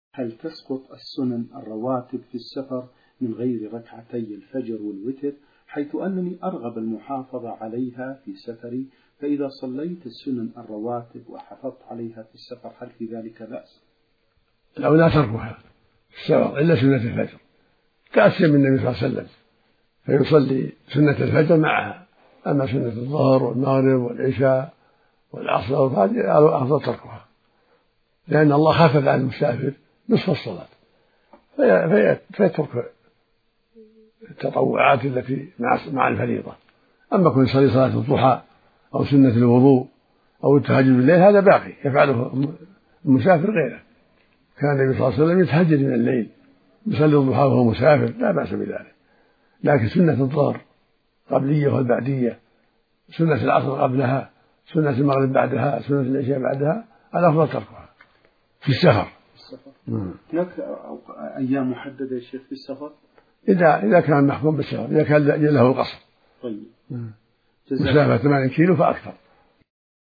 هل تسقط السنن الرواتب في السفر من غير ركعتي الفجر والوتر، حيث أنني أرغب المحافظة عليها في سفري، فإذا صليت السنن الرواتب وحافظت عليها في السفر هل في ذلك بأس؟ لو لا تركها في السفر إلا سنة الفجر، تأسي من النبي صلى الله عليه وسلم فيصلي سنة الفجر معها، أما سنة الظهر والمغرب والعشاء والعصر هذه أفضل تركها، لأن الله خفف عن المسافر نصف الصلاة فيترك التطوعات التي مع الفريضة. أما كن يصلي صلاة الضحى أو سنة الوضوء أو التهجد بالليل هذا باقي يفعله المسافر غيره. كان النبي صلى الله عليه وسلم يتهجد من الليل يصلي الضحى وهو مسافر لا بأس بذلك، لكن سنة الظهر قبلية والبعدية، سنة العصر قبلها، سنة المغرب بعدها، سنة العشاء بعدها، الأفضل تركها في السفر. هناك أيام محددة يا شيخ في السفر؟ إذا كان محكوم بالسفر، إذا كان له القصر. طيب. مسافة 80 كيلو فأكثر.